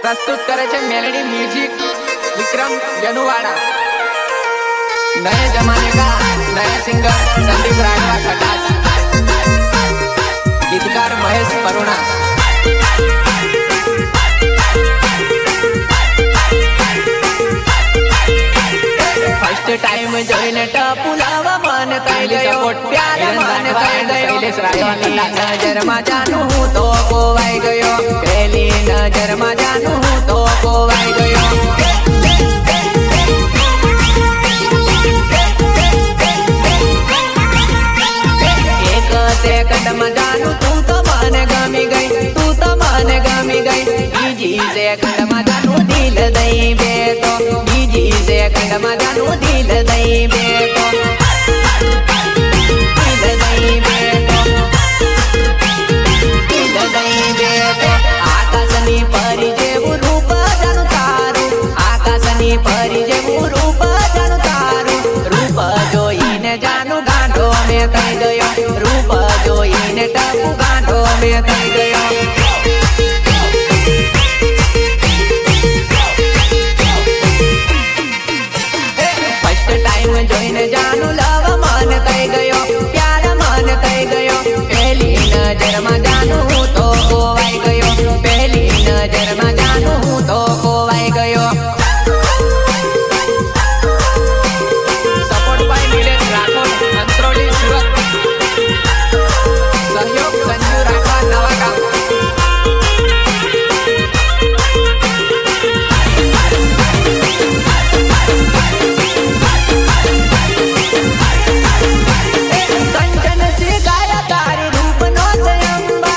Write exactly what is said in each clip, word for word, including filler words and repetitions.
प्रस्तुत करे छे मेलोडी म्यूजिक विक्रम जनुवाड़ा। नए जमाने का नया सिंगर संदीप राठवा खटास, गीतकार महेश परुणा। फर्स्ट टाइम जोइने टपुलावा मन कई गयो, प्यार मन कई गयो। पहली नजर में जानू तो कोवाई गयो, पहली नजर में जानू तो कोवाई गयो। एक सेकंड में जानू तू तो मन गमी गई, तू तो मन गमी गई। बीजी सेकंड में जानू दिल दई बेतो, बीजी सेकंड में जानू दिल दई बेतो, दिल दई बेतो, दिल दई बेतो। आकाशनी परी जेवू रूप जानू तारू, आकाशनी परी जेवू रूप जानू तारू। रूप जोईने जानू गांठो में थई गयो, रूप जोईने टपू गांठो में थई गयो। जोइने जानू लव मन कई गयो, प्यार मन कई गयो। पहली नजर में जानू तो कोवाई गयो, पहली नजर में जानू तो कोवाई गयो। Support by Nilesh Rathod, Antroli Surat. सहयोग संजू राठवा नवागाम। कंचन से गाया तारी रूप नो स्वयंबर,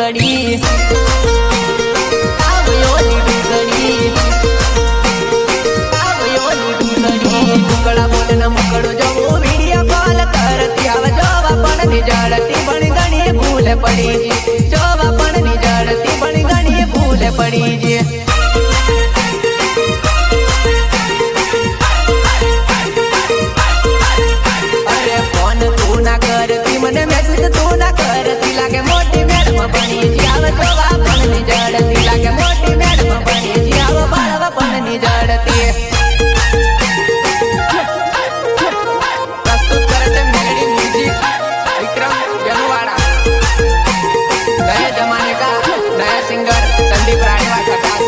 ઢૂકડી આવ્યોલી ઢૂકડી આવ્યોલી ઢૂકડી ઢૂકડા બોલના મુકડો જવો વિડિયો કોલ કરતી આવ જોવા પણ નિજડતી બણી ગણી ભૂલે પડી જી જોવા પણ નિજડતી બણી ગણી ભૂલે પડી જી મને મેસેજ તું ના કરતી લાગે મોટી મેડમ બની જી આવ જોવા પણ ની જડતી લાગે મોટી મેડમ બની જી આવ બાળવા પણ ની જડતી પ્રસ્તુત કરે છે મેલડી મ્યુઝિક વિक्रम जनुवाड़ा नए जमाने का नया सिंगर संदीप राठवा खटास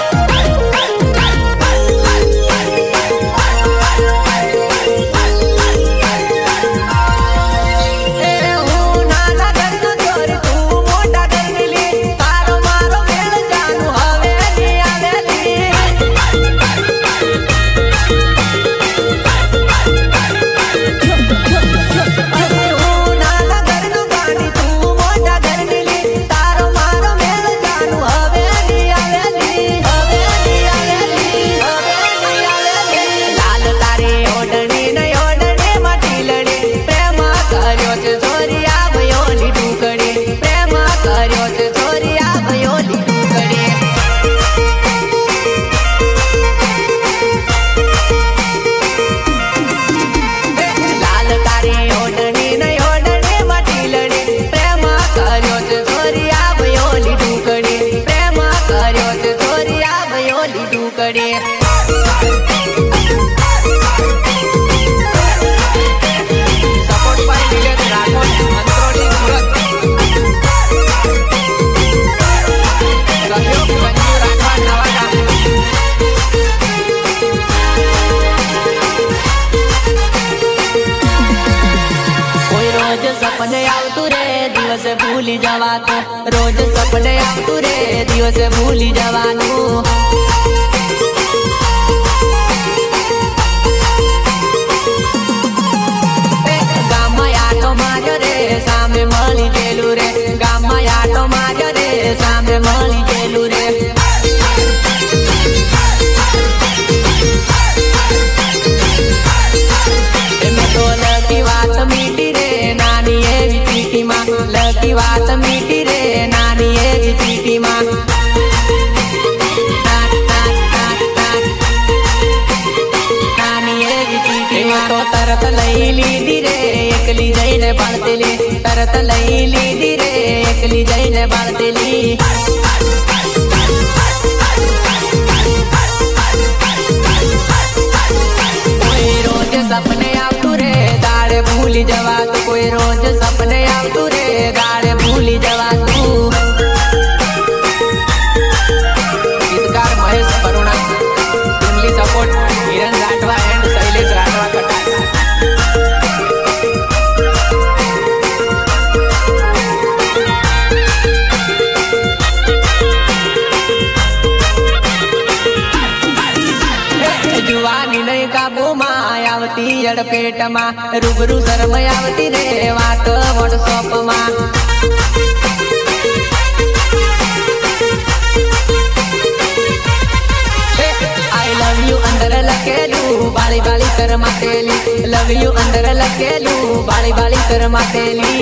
भूली जवातो रोज सपने आवतु रे दिवस भूली जवानू गाम आटो मार्यो रे सामे मळी गेलू रे गाम आटो मार्यो रे सामे मळी गेलू रे तो लकी बात मीठी रे नानी एवी चीटी मां लकी बात मीठी रे नानी एवी चीटी मां नानी एवी चीटी मां तो तरत लई लीधी रे एकली जईने बाळतेली तरत लई लीधी रे एकली जईने बाळतेली कोई रोज सपने आवतु रे दाड़े भूली जवातु कोई रोज सपने आवतु रे दाड़े भूली जवातु गीतकार महेश परुणा टीमली सपोर्ट हिरन राठवा एंड शैलेश राठवा कटास जुवानी नहीं काबू मां आवती अड़पेट मां रूबरू शर्म आवती रे वात व्हाट्सएप मां आई लव यू अंदर लखेलू बाली बाली शर्मा तेली लव यू अंदर लखेलू बाली बाली शर्मा तेली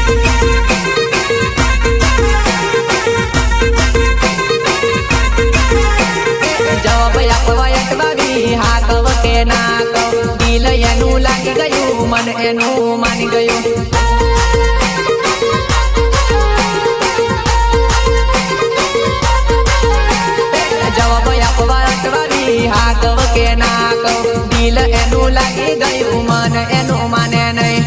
जवाब आपवा अटवावी हा कव के ना कव दिल एनु लागी गयु मन एनु मानी गयु जवाब आपवा अटवावी हा कव के ना कव दिल एनु लागी गयु मन एनु माने नहीं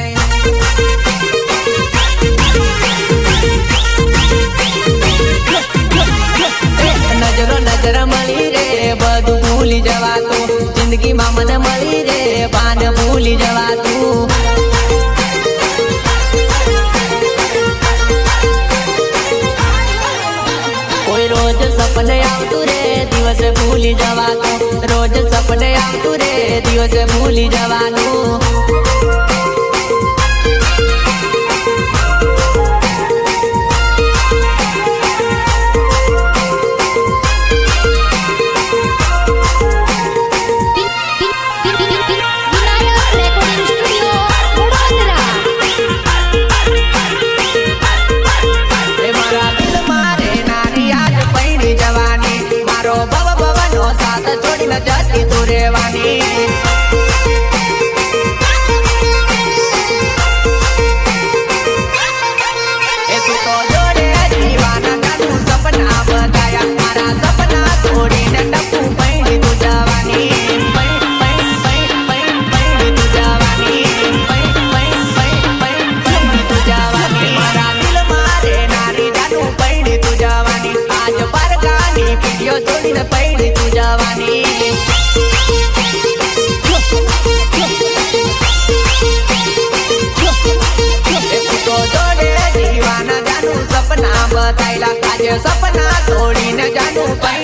नजरो नजर मળી रे બધું ભૂલી જવાતું जिंदगी માં મને મળી રે બાન ભૂલી જવાતું कोई रोज सपने आवतु रे दिवस भूली जवातु रोज सपने आवतु रे दिवस भूली जवानू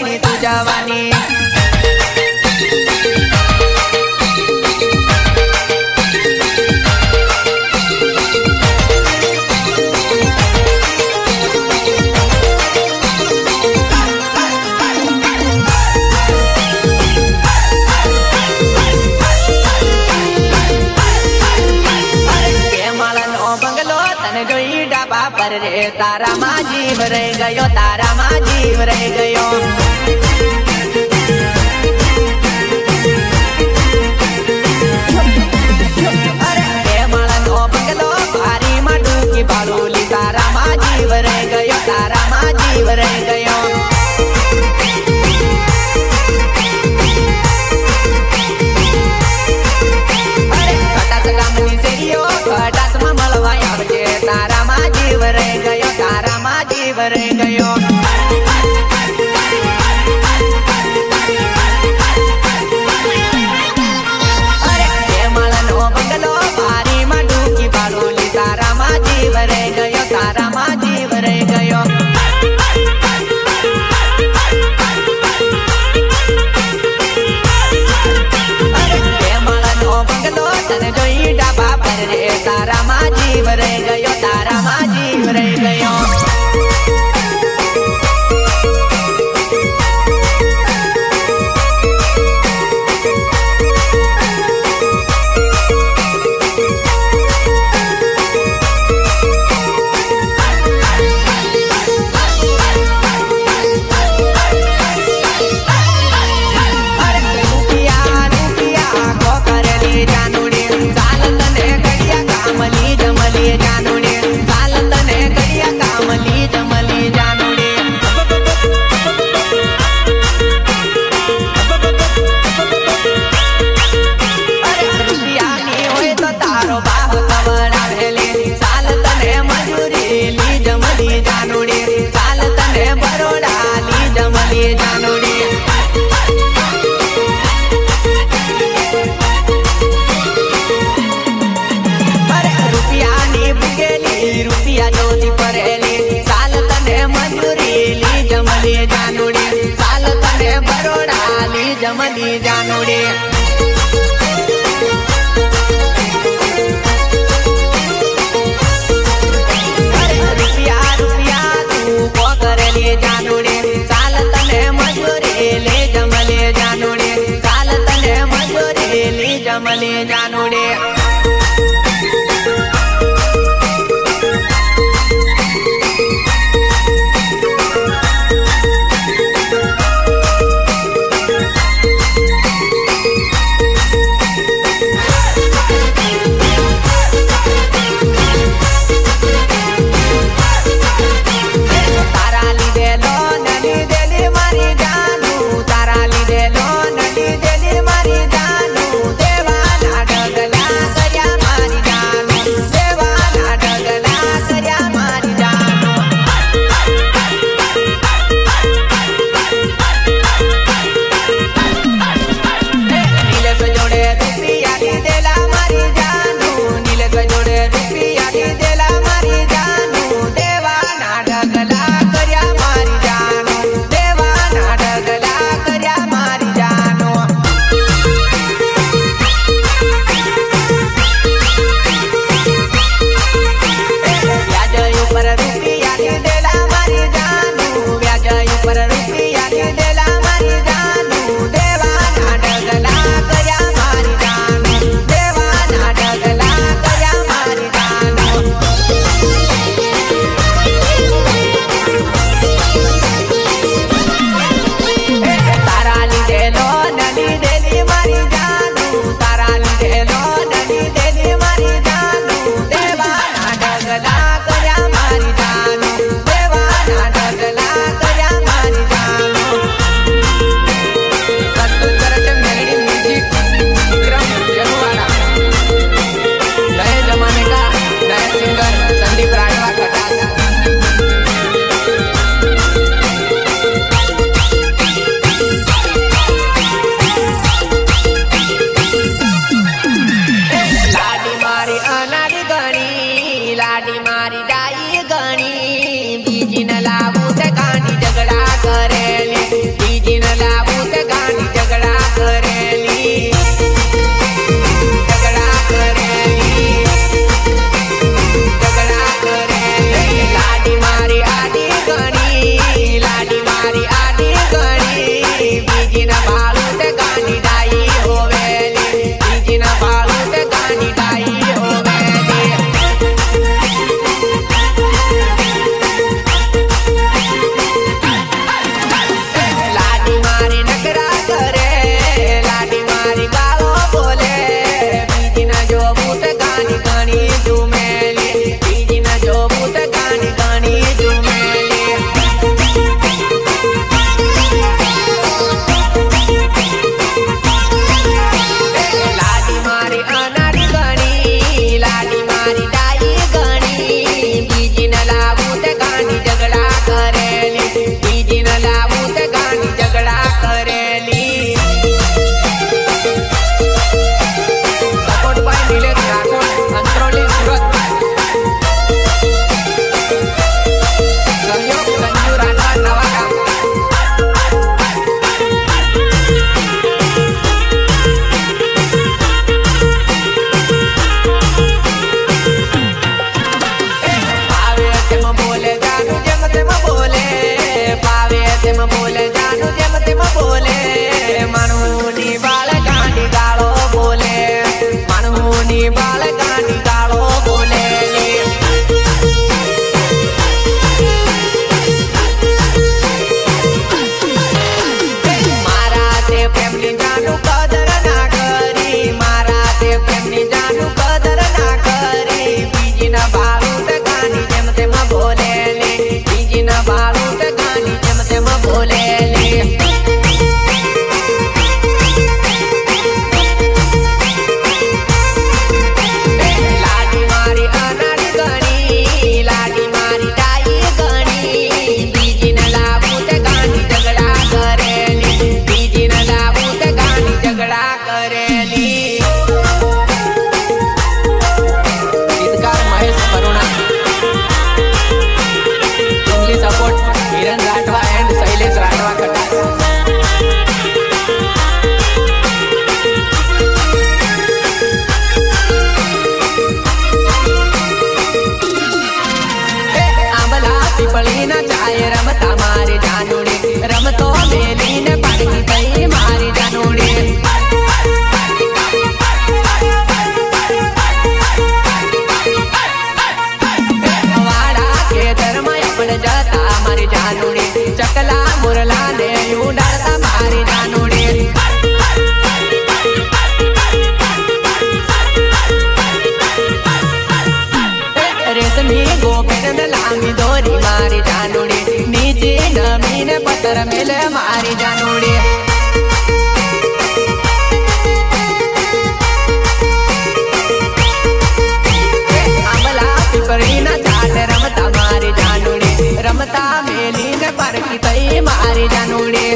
बहिनी तू जवानी रे तारा माँ जीव रह गयो तारा माँ जीव रह गयो अरे माला नो बंगलो भारी माँ डूकी बालूली तारा माँ जीव रह गयो तारा माँ जीव रह गयो अरे खटास गामनी सेरियो खटास में मलवाया बचे तारा माँ जीव रह गयो तारा माँ जीव रह गयो अरे ये माला नो बंगलो भारी माँ डूकी बालूली तारा माँ जीव रह गयो तारा माँ जीव रह गयो अरे ये माला नो बंगलो तने जोई डाबा पर रे तारा माँ जीव रह गयो तारा माँ जीव रह गयो रुपया ज्योति परेली साल तने मजूरी ली जमली जानुड़ी साल तने बरोड़ा ली जमली जानुड़ी रुपया रुपया तू को करेली जानुड़ी साल तने मजूरी ली जमली जानुड़ी साल तने मजूरी ली जमली जानुड़ी चाय रमता मारी जानूड़ी रमतो मेली ने पाड़की तई मारी जानूड़ी वाड़ा के धर्म अपन जाता मारी जानूड़ी चकला मुरला ने उड़ाता मारी जानूड़ी रेशमी गोपेन लांगी दोरी मारी जानूड़ी नीचे जमीन पत्थर मिले मारी जानूड़ी आंबला पिपरी न चाट रमता मारी जानूड़ी रमता मेली ने पाड़की तई मारी जानूड़ी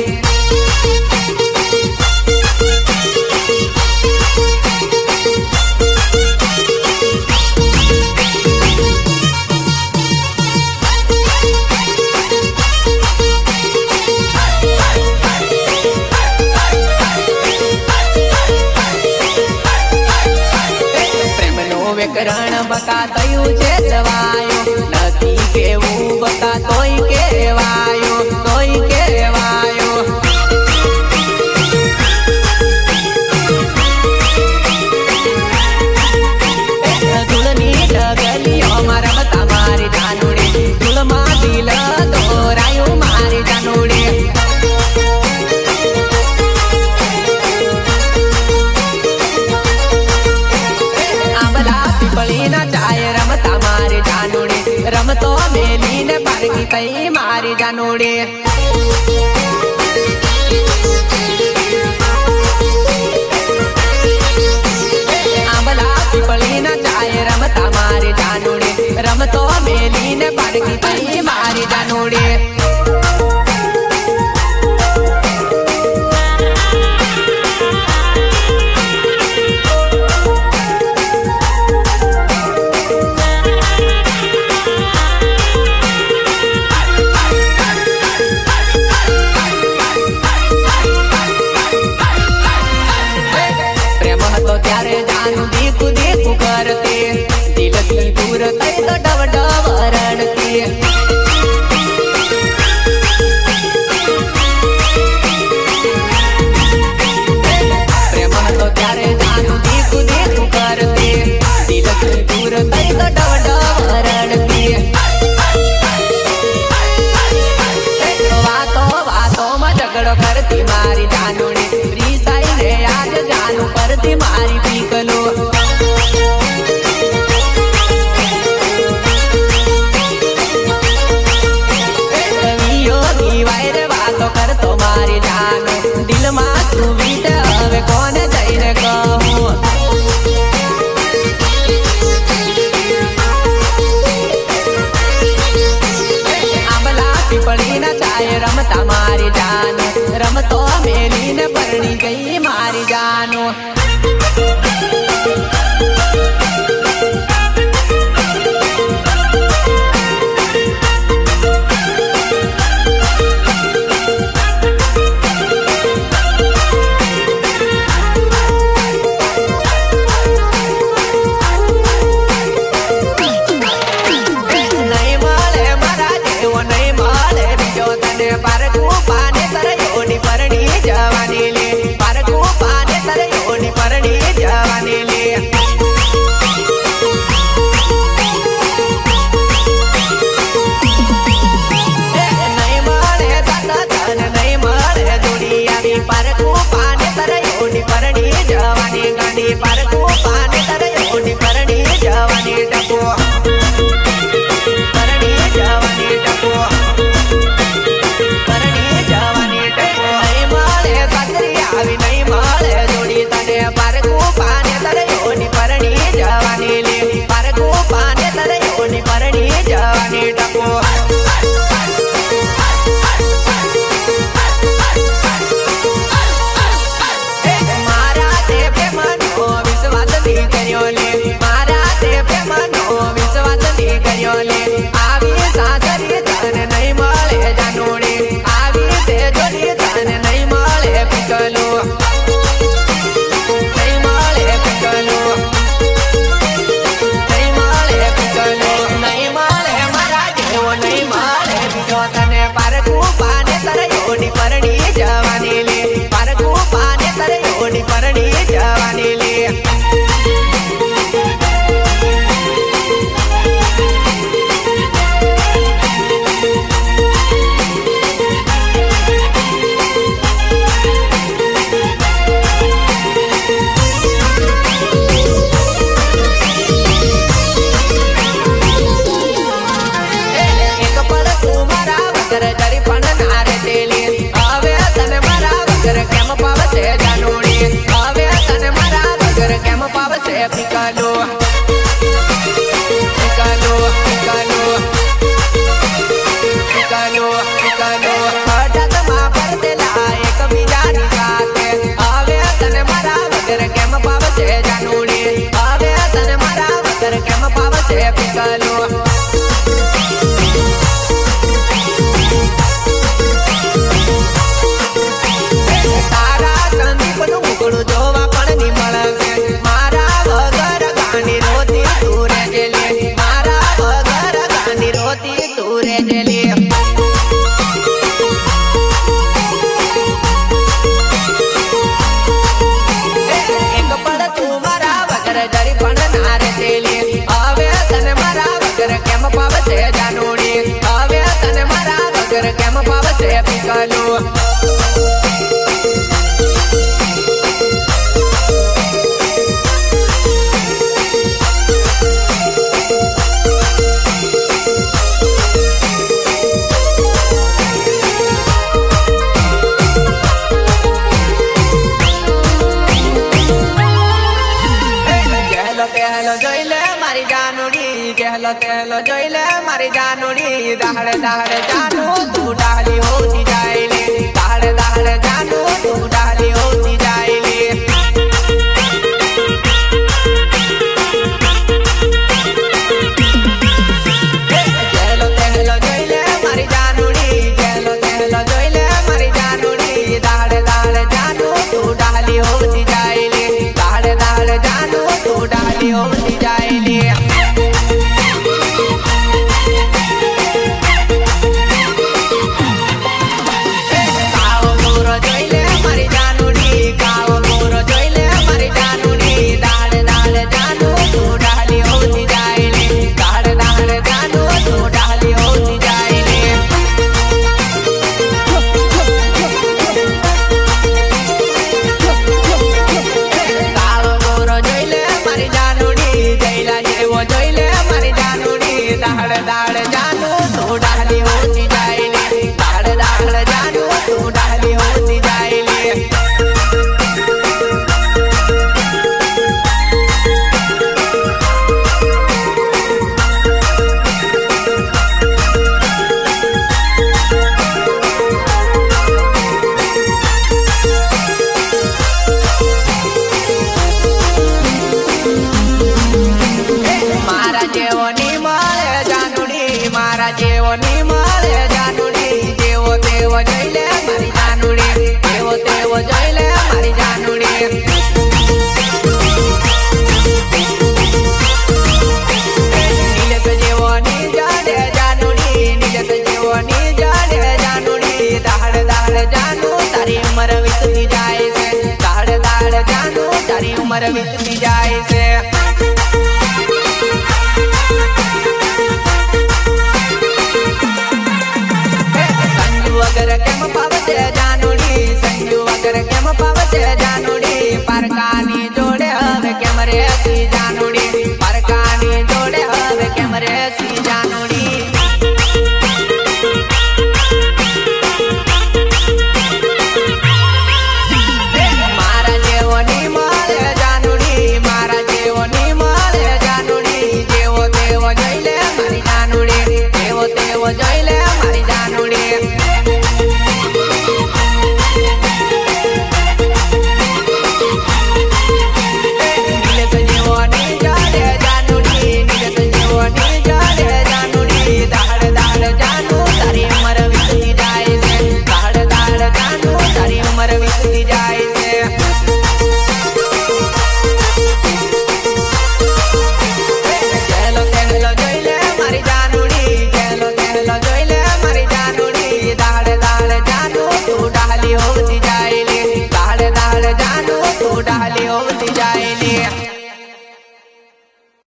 करण बका तयु छे सवायो नथी केवू बका तोय केवायो तोय केवायो धूलनी डगलियो मारा बता मारी जानूड़ी धूलमा दिल दोरायो मारी जानूड़ी चाय रमता मारी जानूड़ी रमतो मेली ने पाड़की तई मारी जानूड़ी आंबला पिपली न चाय रमता मारी जानूड़ी रमतो मेली ने पाड़की तई मारी जानूड़ी त्यारे जानू देखू देखू करते दिल की दूर तई तो डव डव रड़ती प्रेम तो त्यारे जानू देखू देखू करते दिल की दूर तई तो डव डव रड़ती वातो वातो में झगड़ो करती मारी जानूड़ी रिसाई रे आज जानू करती मारी पीकलो योगी वायरे बातो कर तो मारी जानू दिल मा तू बीत हवे कौन जाइने कहूं आंबला पिपली न चाय रमता मारी जानू रमतो मेली ने Pawase Piccolo Piccolo Piccolo Piccolo Piccolo हठात मा परदेला एक बिजारी साथे आवे तने मारा वगर केम पावसे जानूड़ी आवे तने मारा वगर केम पावसे पिकालो तारा संदीप नु मुकड़ू जोवा पण नी मळसे मारा वगर गानी रोती तूरे जेली मारा वगर गानी रोती तूरे जेली एक पड़ तू मारा वगर जरी पण नारे जेली आवे तने मारा वगर केम पावसे जानूड़ी आवे तने मारा वगर केम पावसे पिकालो कहलो जोइले मारी जानूड़ी कहलो कहलो जोइले मारी जानूड़ी दाहड़े दाहड़े जानू तू डाली होती जाइले दाहड़े दाहड़े जानू तू डाली होती जाइले कहलो कहलो जोइले मारी जानूड़ी कहलो कहलो जोइले मारी जानूड़ी दाहड़े दाहड़े जानू तू डाली होती जाइले दाहड़े दाहड़े जानू तू डाली होती जाइले काओ मोरो जोइले मारी जानूड़ी काओ मोरो जोइले मारी जानूड़ी दाहड़े दाहड़े जानू तू डाली होती जाइले दाहड़े दाहड़े जानू तू डाली होती जाइले काओ मोरो जोइले मारी जानूड़ी जैला जेवो जोइले मारी जानूड़ी दाहड़े दाहड़े जानू तू डाली होती जाइले दाहड़े दाहड़े जानू तू डाली होती जाइले मारा जेवो नी मळे जानूड़ी मारा जेवो नी मळे जानूड़ी जेवो तेवो जोइले मारी जानूड़ी जेवो तेवो जोइले मारी जानूड़ी नीलस जेवो नी जाडे जानूड़ी नीलस जेवो नी जाडे जानूड़ी दाहड़े दाहड़े जानू तारी उमर वीतती जाए से दाहड़े दाहड़े जानू तारी उमर वीतती जाए से